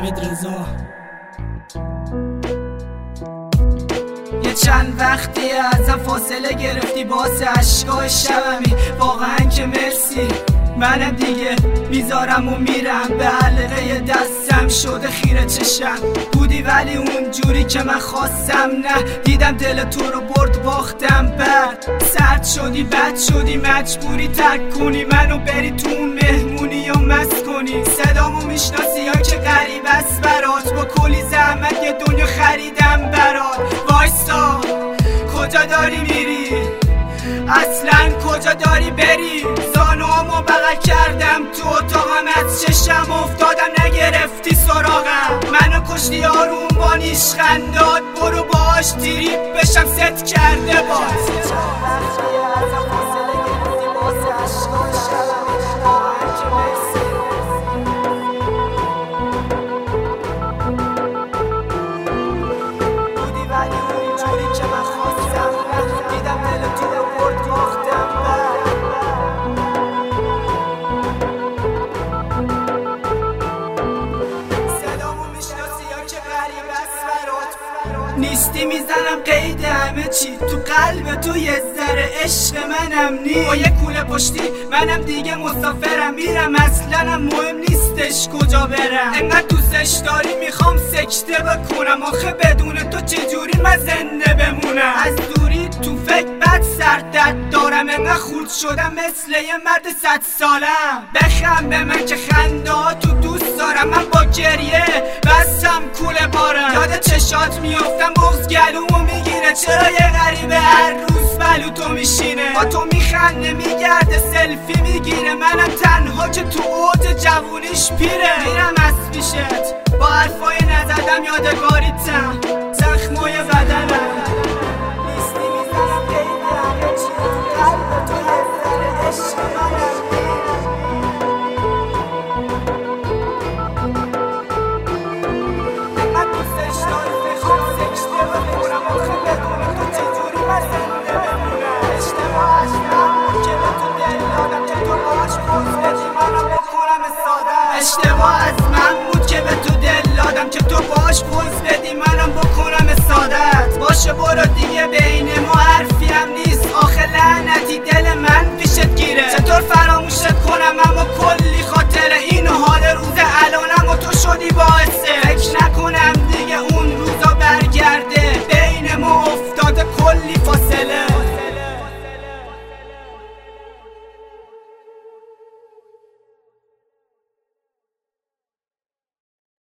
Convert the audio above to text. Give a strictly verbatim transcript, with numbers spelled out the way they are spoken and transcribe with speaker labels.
Speaker 1: حمید رضا. یه چند وقتی ازم فاصله گرفتی باسه عشقای شبمی، واقعا که مرسی. منم دیگه میذارم و میرم، به حلقه دستم شده خیره چشم. بودی ولی اون جوری که من خواستم نه، دیدم دل تو رو برد باختم. بعد سرد شدی بد شدی مجبوری ترک کنی منو بری تو اون مهمونی یا مست کنی. صدامو میشناسی یا که غریب است برات، با کلی زحمت یه دنیا خریدم برات. وایسا کجا داری میری؟ اصلا کجا داری بری؟ زانوامو بغل کردم تو اتاقم، از چشم افتادم نگرفتی سراغم. منو کشتی آروم با نیشخندات، برو باش تریپ بشم ست کرده باز. نیستی میزنم قید همه چی، تو قلب تو یه ذره عشق منم نی. با یه کوله پشتی منم دیگه مسافرم، میرم اصلا مهم نیستش کجا برم. انقدر دوستش داری میخوام سکته بکنم، آخه بدون تو چجوری من زنده بمونم؟ از دوری تو فکر بد سرد درد دارم، انقدر خورد شدم مثل یه مرد صد سالم. بخم به من که خنده ها تو دوست دارم، من با گریه بستم کوله بارم. یاد چشات میافتم بغض گلومو میگیره، چرا یه غریبه هر روز بلوتو میشینه؟ با تو میخنده میگرده سلفی میگیره، منم تنها که تو اوج جوونیش پیره. میرم از پیشت با حرفای نزدم یادگاریتم، زخمای بدنم. نیستی میزنم قید همه چی، قلب تو یه ذره عشق منم. اشتباه از من بود که به تو دل دادم، که تو باش پوز بدی منم بکنم